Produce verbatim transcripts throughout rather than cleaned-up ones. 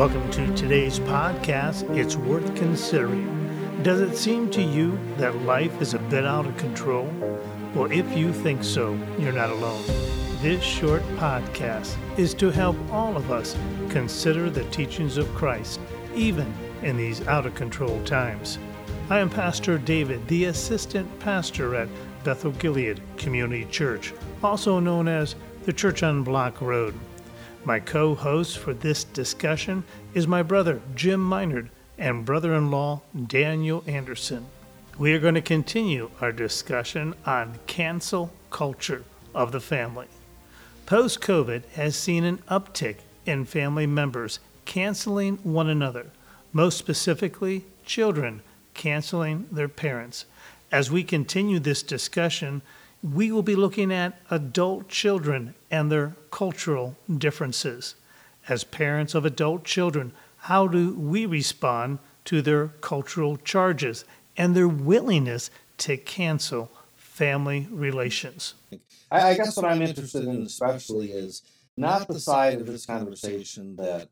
Welcome to today's podcast, It's Worth Considering. Does it seem to you that life is a bit out of control? Well, if you think so, you're not alone. This short podcast is to help all of us consider the teachings of Christ, even in these out of control times. I am Pastor David, the assistant pastor at Bethel Gilead Community Church, also known as the Church on Block Road. My co-host for this discussion is my brother, Jim Minard, and brother-in-law, Daniel Anderson. We are going to continue our discussion on cancel culture of the family. Post-COVID has seen an uptick in family members canceling one another, most specifically, children canceling their parents. As we continue this discussion, we will be looking at adult children and their cultural differences. As parents of adult children, how do we respond to their cultural charges and their willingness to cancel family relations? I, I guess what I'm interested in especially is not the side of this conversation that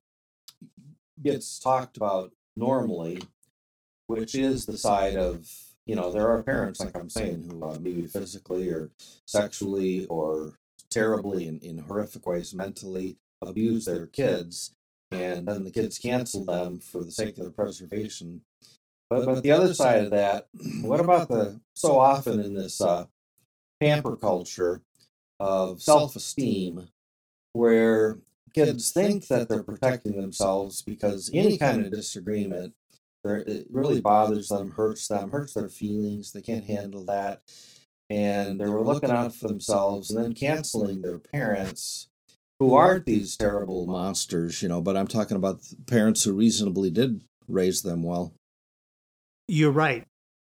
gets talked about normally, which is the side of, you know, there are parents, like I'm saying, who uh, maybe physically or sexually or terribly in, in horrific ways mentally abuse their kids, and then the kids cancel them for the sake of their preservation. But but the other side of that, what about the, so often in this uh, pamper culture of self-esteem, where kids think that they're protecting themselves because any kind of disagreement, it really bothers them, hurts them, hurts their feelings. They can't handle that. And they were looking out for themselves and then canceling their parents, who aren't these terrible monsters, you know, but I'm talking about parents who reasonably did raise them well. You're right.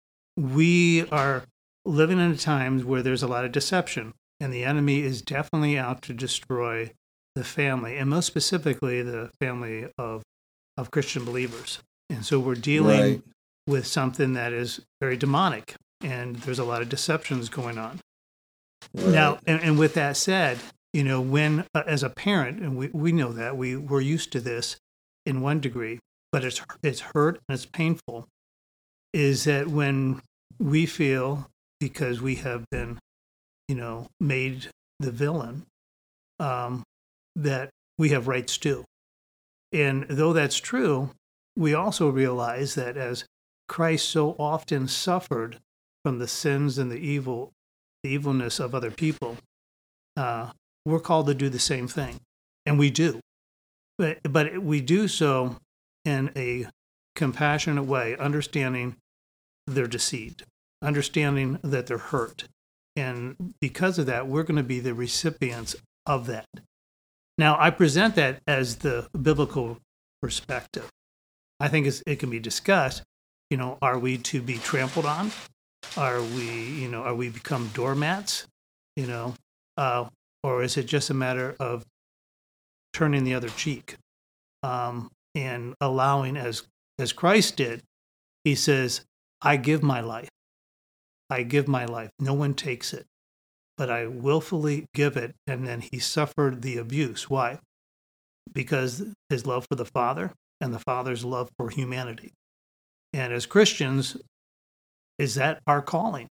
We are living in times where there's a lot of deception, and the enemy is definitely out to destroy the family, and most specifically the family of, of Christian believers. And so we're dealing right. with something that is very demonic, and there's a lot of deceptions going on. Right. Now, and, and with that said, you know, when, uh, as a parent, and we, we know that, we, we're used to this in one degree, but it's it's hurt and it's painful, is that when we feel, because we have been, you know, made the villain, um, that we have rights too. And though that's true, we also realize that as Christ so often suffered from the sins and the evil, the evilness of other people, uh, we're called to do the same thing, and we do. But but we do so in a compassionate way, understanding they're deceived, understanding that they're hurt, and because of that, we're going to be the recipients of that. Now, I present that as the biblical perspective. I think it's, it can be discussed, you know, are we to be trampled on? Are we, you know, are we become doormats, you know, uh, or is it just a matter of turning the other cheek um, and allowing, as as Christ did, he says, I give my life. I give my life. No one takes it, but I willfully give it. And then he suffered the abuse. Why? Because his love for the Father and the Father's love for humanity. And as Christians, is that our calling?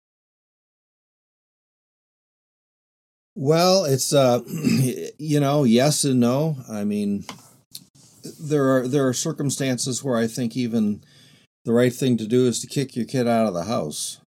Well, it's, uh, you know, yes and no. I mean, there are there are circumstances where I think even the right thing to do is to kick your kid out of the house.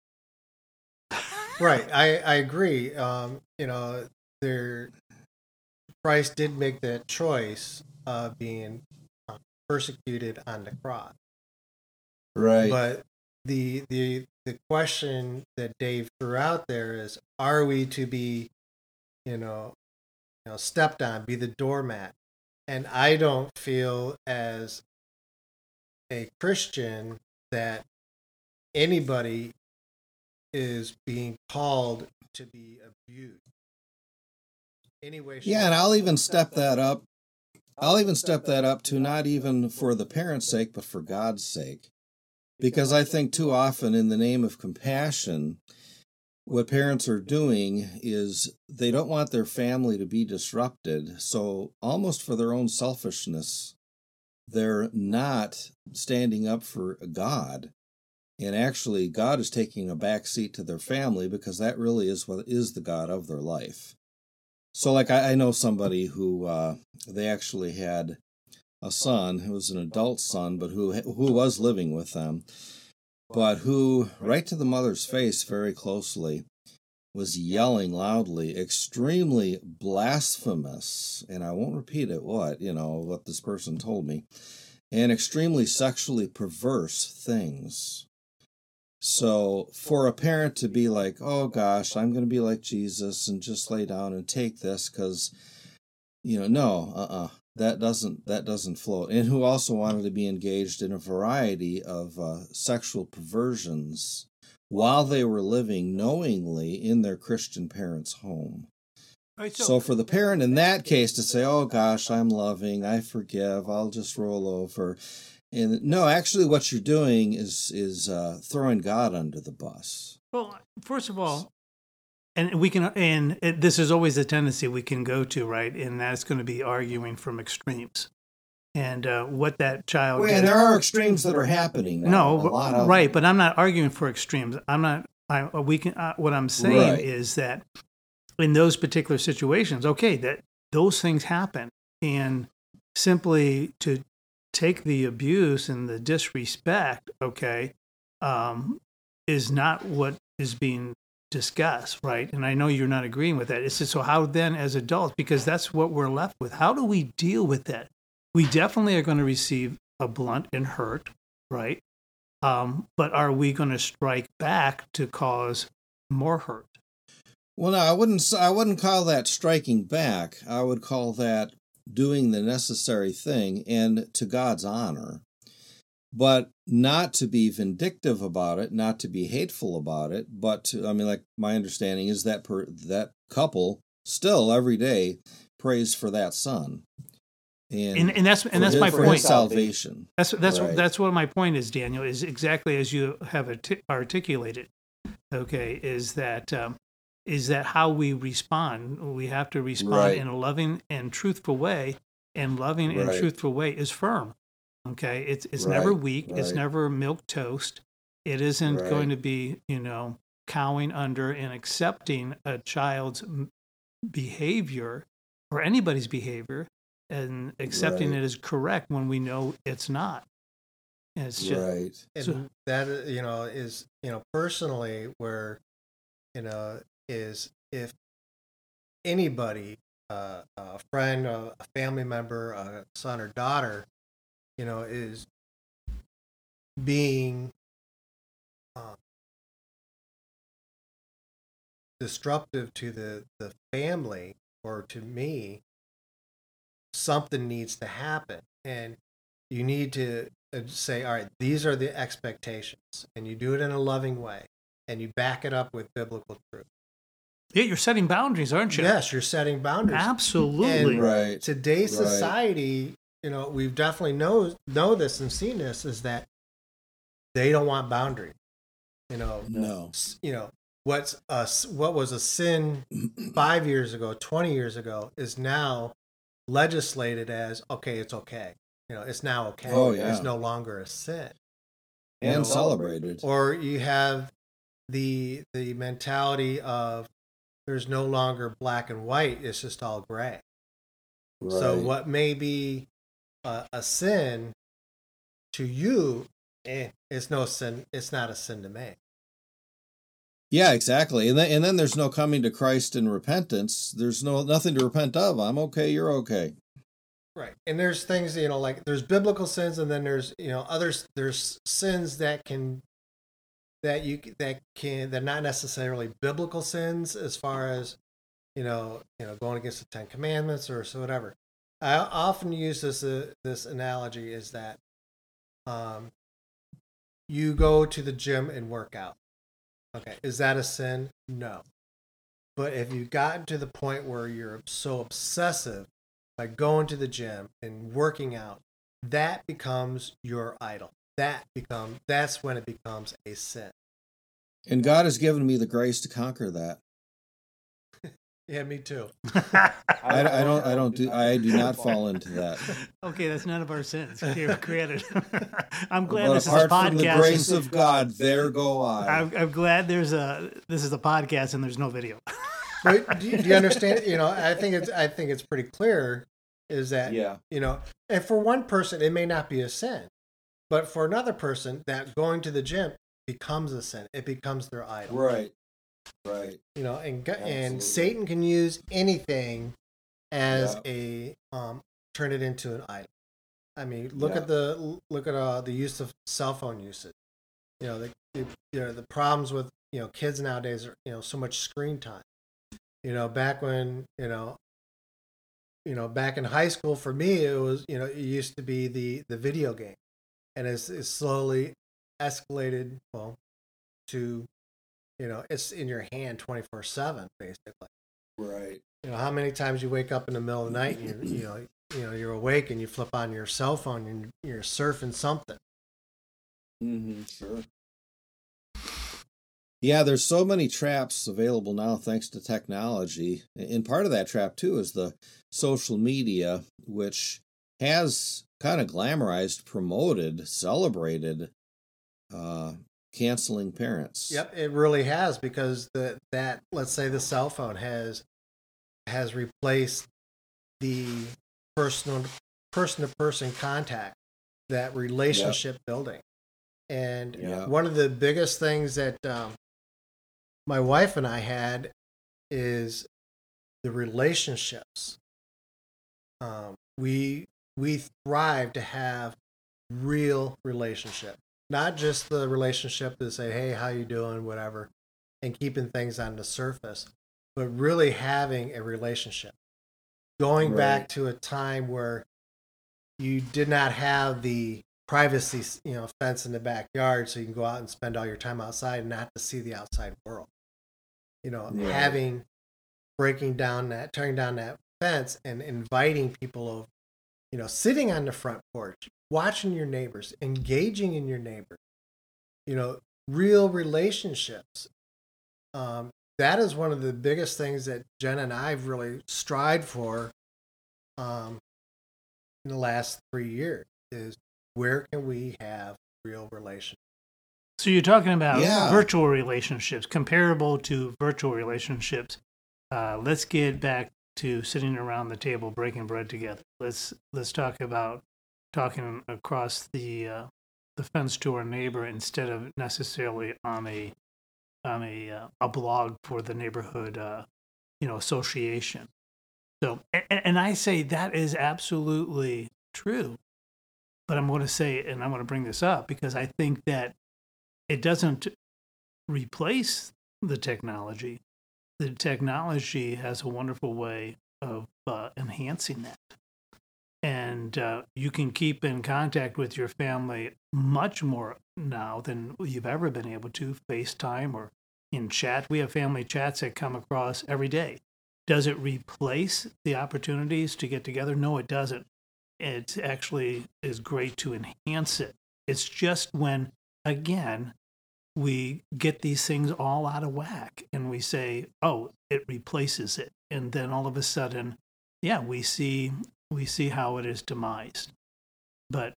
Right. I, I agree. Um, you know, there, Christ did make that choice of being persecuted on the cross. Right. But the the the question that Dave threw out there is, are we to be, you know, you know, stepped on, be the doormat? And I don't feel as a Christian that anybody is being called to be abused. Anyway, yeah, and I'll even step that up. I'll even step that up to not even for the parent's sake, but for God's sake. Because I think too often in the name of compassion, what parents are doing is they don't want their family to be disrupted. So almost for their own selfishness, they're not standing up for God. And actually, God is taking a back seat to their family because that really is what is the God of their life. So, like, I, I know somebody who uh, they actually had a son who was an adult son, but who who was living with them, but who, right to the mother's face very closely, was yelling loudly, extremely blasphemous, and I won't repeat it, what, you know, what this person told me, and extremely sexually perverse things. So for a parent to be like, oh gosh, I'm going to be like Jesus and just lay down and take this because, you know, no, uh-uh, that doesn't, that doesn't float. And who also wanted to be engaged in a variety of uh, sexual perversions while they were living knowingly in their Christian parents' home. Right, so, so for the parent in that case to say, oh gosh, I'm loving, I forgive, I'll just roll over. And no, actually what you're doing is is uh, throwing God under the bus. Well, first of all, and we can, and it, this is always a tendency we can go to, right? And that's going to be arguing from extremes. And uh, what that child... Well, and there are extremes that are happening now. No, a lot of right, them. but I'm not arguing for extremes. I'm not, I, we can, uh, what I'm saying Right. is that in those particular situations, okay, that those things happen. And simply to take the abuse and the disrespect, okay, um, is not what is being discussed, right? And I know you're not agreeing with that. It's just, so how then as adults, because that's what we're left with, how do we deal with that? We definitely are going to receive a blunt and hurt, right? Um, but are we going to strike back to cause more hurt? Well, no, I wouldn't. I wouldn't call that striking back. I would call that doing the necessary thing and to God's honor, but not to be vindictive about it, not to be hateful about it, but to, I mean, like my understanding is that per, that couple still every day prays for that son. And, And, and that's and that's his, my for point. his salvation. That's that's Right. that's what my point is, Daniel. Is exactly as you have arti- articulated. Okay, is that um, is that how we respond? We have to respond Right. in a loving and truthful way, and loving and Right. truthful way is firm. Okay, it's it's Right, never weak. It's right. never milk toast. It isn't Right. going to be, you know, cowing under and accepting a child's m- behavior or anybody's behavior and accepting Right. it as correct when we know it's not. And it's just Right. And So- that, you know, is, you know, personally where, you know, is if anybody, uh, a friend, a a family member, a son or daughter, you know, is being uh, disruptive to the, the family or to me, something needs to happen. And you need to uh, say, all right, these are the expectations. And you do it in a loving way. And you back it up with biblical truth. yeah, you're setting boundaries, aren't you? Yes, you're setting boundaries. Absolutely. And Right. Today's Right. society, you know, we've definitely know know this and seen this, is that they don't want boundaries. You know, No. s- you know what's a, s- what was a sin five years ago, twenty years ago, is now legislated as okay. It's okay. You know, it's now okay. Oh, yeah. It's no longer a sin. And You know, celebrated. Or you have the the mentality of there's no longer black and white. It's just all gray. So Right. what may be a, a sin to you, eh, it's no sin. It's not a sin to me. Yeah, exactly. And then and then there's no coming to Christ in repentance. There's no nothing to repent of. I'm okay, you're okay. Right. And there's things, you know, like there's biblical sins, and then there's, you know, others. There's sins that can that you that can they're not necessarily biblical sins as far as, you know, you know, going against the Ten Commandments or so whatever. I often use this uh, this analogy is that um, you go to the gym and work out. Okay, is that a sin? No. But if you've gotten to the point where you're so obsessive by going to the gym and working out, that becomes your idol. That become that's when it becomes a sin. And God has given me the grace to conquer that. Yeah, me too. I, I don't. I don't do. I do not fall into that. Okay, that's none of our sins. You're created. I'm glad But this is a apart from the podcast. grace of God, there go I. I'm, I'm glad there's a this is a podcast and there's no video. But do you, do you understand? You know, I think it's I think it's pretty clear is that Yeah. you know, and for one person it may not be a sin, but for another person that going to the gym becomes a sin. It becomes their idol. Right. Right. You know, and Absolutely. and Satan can use anything as Yeah. a um turn it into an idol. I mean, look Yeah. at the look at uh, the use of cell phone usage. You know, the, the you know the problems with you know kids nowadays are you know so much screen time. You know, back when you know, you know, back in high school for me, it was you know it used to be the the video game, and it's, it's slowly escalated well to you know it's in your hand twenty four seven basically. Right. You know how many times you wake up in the middle of the night and you you know you know you're awake and you flip on your cell phone and you're surfing something. Mm-hmm. Sure. Yeah, there's so many traps available now thanks to technology. And part of that trap, too, is the social media, which has kind of glamorized, promoted, celebrated uh, canceling parents. Yep, it really has because the that let's say the cell phone has has replaced the personal person to person contact, that relationship building. And Yeah. one of the biggest things that um, my wife and I had is the relationships. Um, we we thrive to have real relationship, not just the relationship to say, "Hey, how you doing?" whatever, and keeping things on the surface, but really having a relationship. Going Right. back to a time where you did not have the privacy, you know, fence in the backyard, so you can go out and spend all your time outside and not to see the outside world. You know, Right. having breaking down that, tearing down that fence, and inviting people over. You know, sitting on the front porch, watching your neighbors, engaging in your neighbors. You know, real relationships. Um, that is one of the biggest things that Jen and I have really strived for um, in the last three years is where can we have real relationships? So you're talking about Yeah. virtual relationships, comparable to virtual relationships. Uh, let's get back to sitting around the table breaking bread together. Let's let's talk about talking across the uh, the fence to our neighbor instead of necessarily on a on a uh, a blog for the neighborhood uh, you know association. So and, and I say that is absolutely true, but I'm going to say and I'm going to bring this up because I think that it doesn't replace the technology. The technology has a wonderful way of uh, enhancing that. And uh, you can keep in contact with your family much more now than you've ever been able to, FaceTime or in chat. We have family chats that come across every day. Does it replace the opportunities to get together? No, it doesn't. It actually is great to enhance it. It's just when, again, we get these things all out of whack and we say, oh, it replaces it. And then all of a sudden, yeah, we see we see how it is demised. But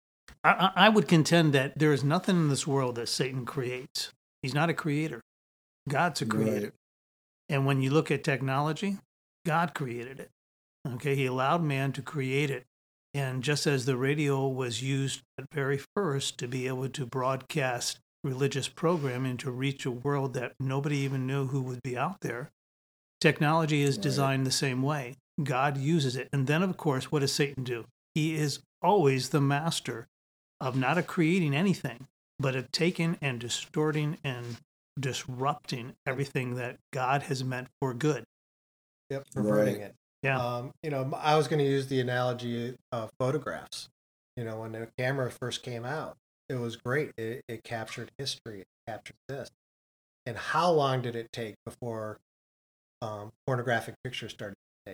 I, I would contend that there is nothing in this world that Satan creates. He's not a creator. God's a creator. Right. And when you look at technology, God created it. Okay, he allowed man to create it. And just as the radio was used at very first to be able to broadcast religious programming to reach a world that nobody even knew who would be out there, technology is Right. designed the same way. God uses it. And then, of course, what does Satan do? He is always the master of not of creating anything, but of taking and distorting and disrupting everything that God has meant for good. Yep, perverting Right. it. Yeah. Um, you know, I was going to use the analogy of photographs. You know, when the camera first came out, it was great. It, it captured history. It captured this. And how long did it take before um, pornographic pictures started to take?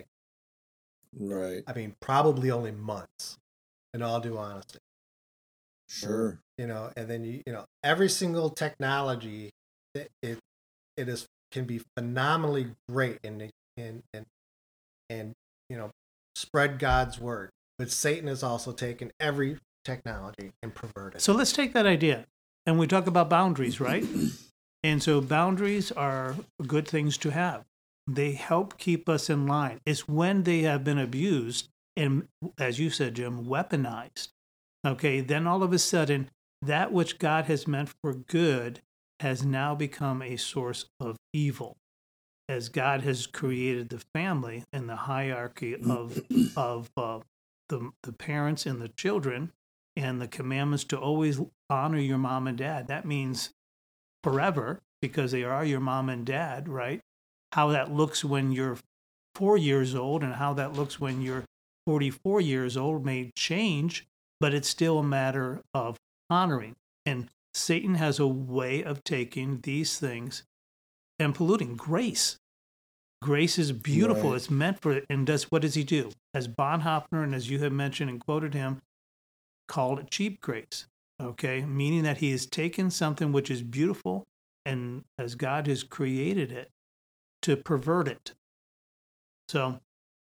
Right. I mean, probably only months, in all due honesty. Sure. You know, and then you you know every single technology, it it, it is can be phenomenally great and it and and and you know spread God's word. But Satan has also taken every technology and perverted. So let's take that idea, and we talk about boundaries, right? And so boundaries are good things to have. They help keep us in line. It's when they have been abused and, as you said, Jim, weaponized. Okay, then all of a sudden, that which God has meant for good has now become a source of evil. As God has created the family and the hierarchy of of uh, the the parents and the children, and the commandments to always honor your mom and dad. That means forever, because they are your mom and dad, right? How that looks when you're four years old and how that looks when you're forty-four years old may change, but it's still a matter of honoring. And Satan has a way of taking these things and polluting grace. Grace is beautiful. Right. It's meant for it. And does what does he do? As Bonhoeffer, and as you have mentioned and quoted him, called it cheap grace. Okay, meaning that he has taken something which is beautiful and as God has created it to pervert it. So,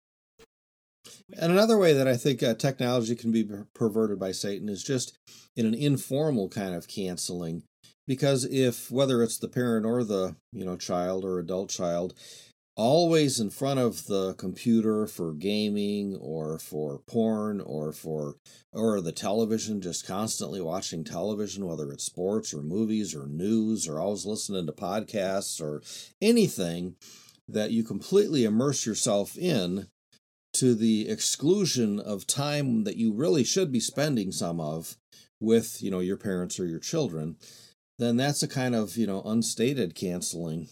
and another way that I think uh, technology can be per- perverted by Satan is just in an informal kind of canceling. Because if, whether it's the parent or the, you know, child or adult child, always in front of the computer for gaming or for porn or for or the television, just constantly watching television, whether it's sports or movies or news, or always listening to podcasts or anything that you completely immerse yourself in to the exclusion of time that you really should be spending some of with, you know, your parents or your children, then that's a kind of, you know, unstated canceling.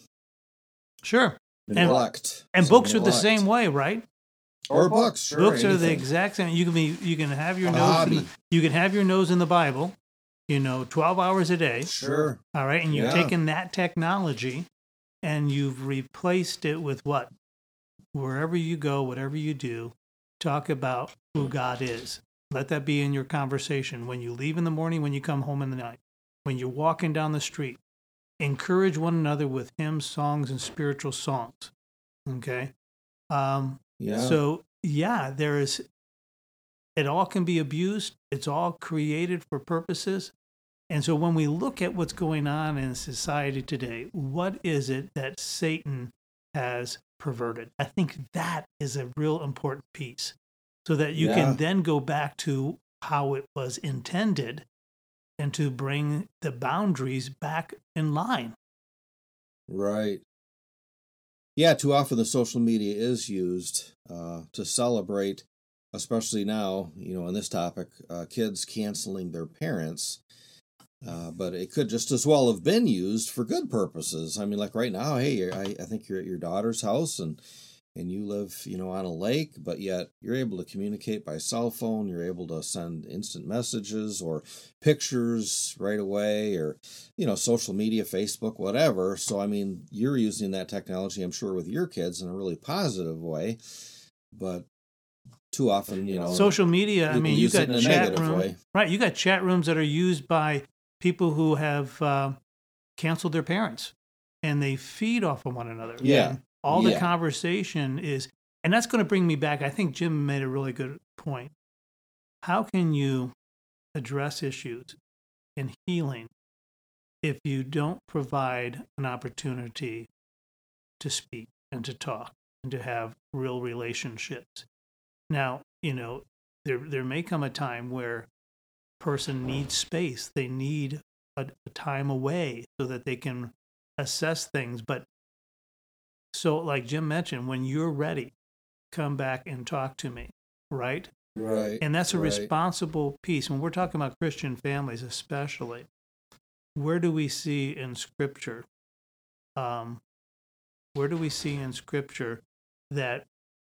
sure. Neglect. And, and Some books are the neglect. same way, right? Or books, sure. Books are the anything. exact same. You can be, you can have your A nose, hobby. in the, you can have your nose in the Bible, you know, twelve hours a day. Sure. All right, and you've Yeah. taken that technology, and you've replaced it with what? Wherever you go, whatever you do, talk about who God is. Let that be in your conversation when you leave in the morning, when you come home in the night, when you're walking down the street. Encourage one another with hymns, songs, and spiritual songs. Okay. Um, Yeah. So yeah, there is. It all can be abused. It's all created for purposes. And so when we look at what's going on in society today, what is it that Satan has perverted? I think that is a real important piece, so that you Yeah. can then go back to how it was intended and to bring the boundaries back in line. Right. Yeah, too often the social media is used uh, to celebrate, especially now, you know, on this topic, uh, kids canceling their parents. Uh, but it could just as well have been used for good purposes. I mean, like right now, hey, you're, I, I think you're at your daughter's house and and you live, you know, on a lake, but yet you're able to communicate by cell phone. You're able to send instant messages or pictures right away, or, you know, social media, Facebook, whatever. So, I mean, you're using that technology, I'm sure, with your kids in a really positive way, but too often, you know, Social media, I people mean, you use it got in a chat negative rooms, way. right? You got chat rooms that are used by people who have uh, canceled their parents, and they feed off of one another. Yeah. And all the Yeah. conversation is, and that's going to bring me back. I think Jim made a really good point. How can you address issues in healing if you don't provide an opportunity to speak and to talk and to have real relationships? Now, you know, there there may come a time where a person needs space. They need a, a time away so that they can assess things. But so, like Jim mentioned, when you're ready, come back and talk to me, right? Right. And that's a right. responsible piece. When we're talking about Christian families, especially, where do we see in Scripture? Um, where do we see in Scripture that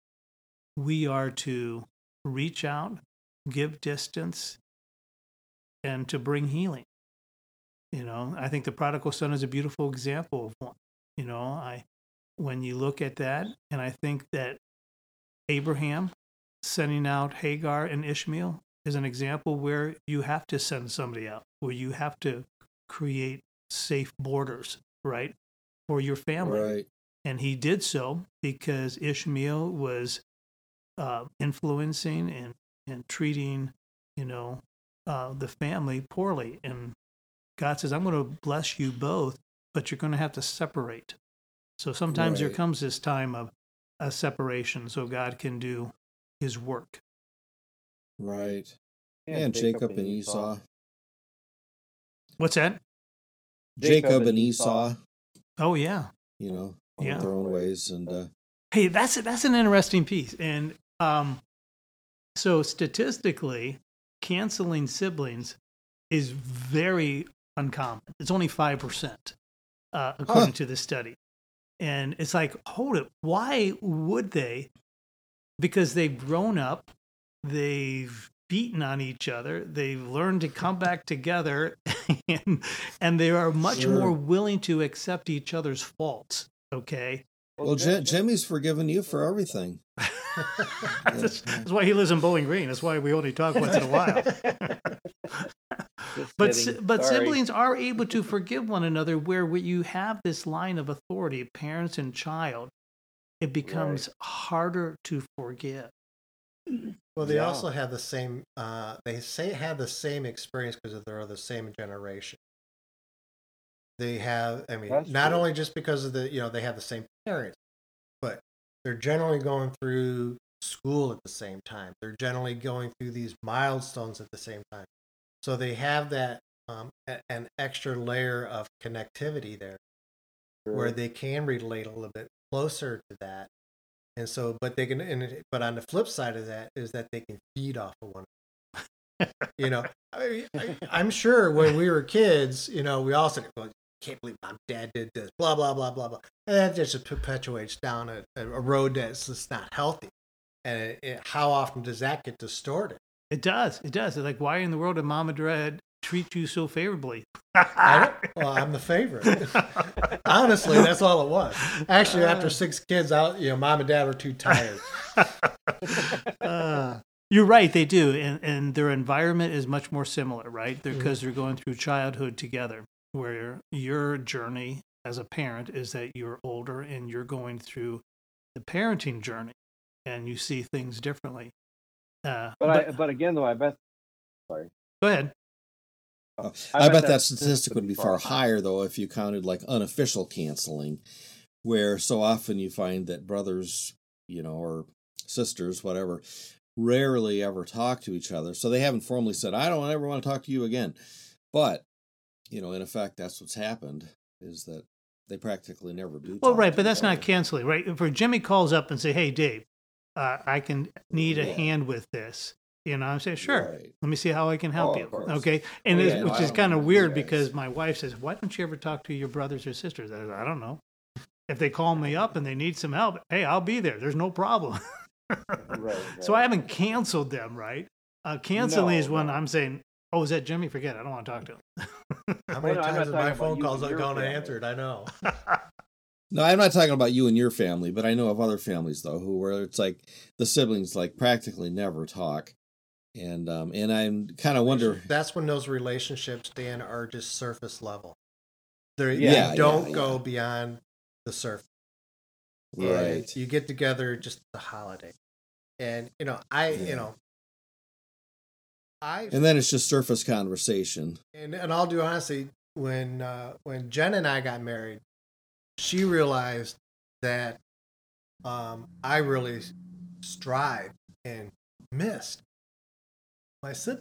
we are to reach out, give distance, and to bring healing? You know, I think the prodigal son is a beautiful example of one. You know, I when you look at that, and I think that Abraham sending out Hagar and Ishmael is an example where you have to send somebody out, where you have to create safe borders, right, for your family. Right. And he did so because Ishmael was uh, influencing and, and treating, you know, uh, the family poorly. And God says, I'm going to bless you both, but you're going to have to separate. So sometimes Right. there comes this time of a separation so God can do his work. Right. Yeah, And Jacob and Esau. What's that? Jacob and Esau, Oh, yeah. you know, Yeah. with their own ways. And uh, Hey, that's that's an interesting piece. And um, so statistically, canceling siblings is very uncommon. It's only five percent, uh, according Huh. to this study. And it's like, hold it. Why would they? Because they've grown up, they've beaten on each other, they've learned to come back together, and, and they are much Sure. more willing to accept each other's faults. Okay. well, J- Jimmy's forgiven you for everything. that's, that's why he lives in Bowling Green. That's why we only talk once in a while. Just But kidding. si- but Sorry. siblings are able to forgive one another where we- you have this line of authority, parents and child. It becomes harder to forgive. Well, they Yeah. also have the same. Uh, they say have the same experience because they're the same generation. They have. I mean, That's not true. only just because of the you know they have the same parents, but they're generally going through school at the same time. They're generally going through these milestones at the same time. So they have that um, a- an extra layer of connectivity there, where they can relate a little bit closer to that. And so, but they can, and it, but on the flip side of that is that they can feed off of one another. You know, I, I, I'm sure when we were kids, you know, we all said, well, can't believe mom, dad did this, blah, blah, blah, blah, blah. And that just perpetuates down a, a road that's just not healthy. And it, it, how often does that get distorted? It does. It does. It's like, why in the world did mom and dad treat you so favorably? I don't, well, I'm the favorite. Honestly, that's all it was. Actually, after six kids out, you know, mom and dad were too tired. uh, you're right. They do. And, and their environment is much more similar, right? Because they're, 'cause they're going through childhood together, where your journey as a parent is that you're older and you're going through the parenting journey and you see things differently. Uh, But, I, but again, though, I bet. Sorry. go ahead. Uh, I I, bet bet that that statistic would be far higher, though, if you counted like unofficial canceling, where so often you find that brothers, you know, or sisters, whatever, rarely ever talk to each other. So they haven't formally said, I don't ever want to talk to you again. But, you know, in effect, that's what's happened, is that they practically never do. Well, talk right, to but each that's not other. canceling, right? If Jimmy calls up and say, "Hey, Dave, uh, I can need a Yeah. hand with this," you know, I'm saying, "Sure, Right. let me see how I can help Oh, you." of course. Okay, and Oh, it's, yeah, which no, I is don't kind of know. weird You because guys. my wife says, "Why don't you ever talk to your brothers or sisters?" I, I don't know. If they call me up and they need some help, hey, I'll be there. There's no problem. Right, So I right. haven't canceled them, right? Uh, canceling No, is when no. I'm saying, "Oh, is that Jimmy? Forget it. I don't want to talk to him." How Well, many no, I'm not times have talking my about phone you calls and are your gone family. unanswered? I know. No, I'm not talking about you and your family, but I know of other families though who where it's like the siblings like practically never talk, and um and I'm kind of wonder. That's when those relationships, Dan, are just surface level. They're, Yeah, they don't yeah, go yeah. beyond the surface. And Right. you get together just the holiday, and you know, I, Yeah. you know, I, And then it's just surface conversation. and and I'll do honestly, when uh, when Jen and I got married, she realized that um, I really strived and missed my sibling.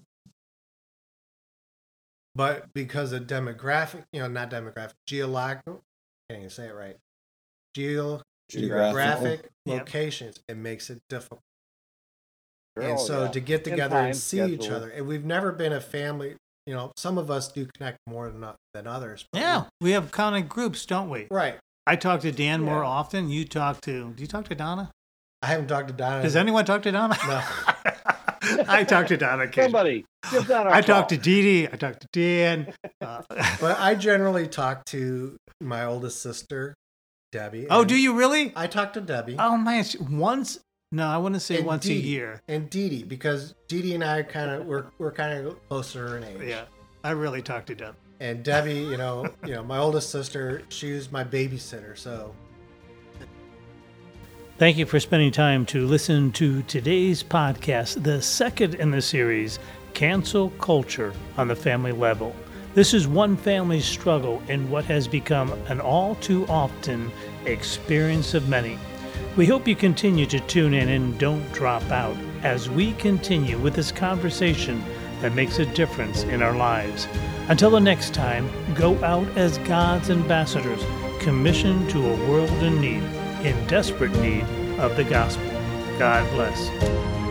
But because of demographic, you know, not demographic, geological, can't even say it right. Geo geographic Yep. locations, it makes it difficult. Sure, And oh, so yeah. to get And together time, and see each schedule. other, and we've never been a family. You know, some of us do connect more than than others. but Yeah, we have kind of groups, don't we? we- right. I talk to Dan more Yeah. often. You talk to? Do you talk to Donna? I haven't talked to Donna. Does anyone talk to Donna? No. I talk to Donna occasionally. Somebody, give that a I talk to call. Dee Dee. I talk to Dan. Uh, But I generally talk to my oldest sister, Debbie. oh, and do you really? I talk to Debbie Oh man, it's once. No, I wouldn't say And once Dee a Dee. year. and Dee Dee because Dee Dee and I kind of we're we're kind of closer in age. Yeah, I really talk to Deb. And Debbie, you know, you know, my oldest sister, she was my babysitter, so Thank you for spending time to listen to today's podcast, the second in the series, Cancel Culture on the Family Level. This is one family's struggle in what has become an all too often experience of many. We hope you continue to tune in and don't drop out as we continue with this conversation that makes a difference in our lives. Until the next time, go out as God's ambassadors, commissioned to a world in need, in desperate need of the gospel. God bless.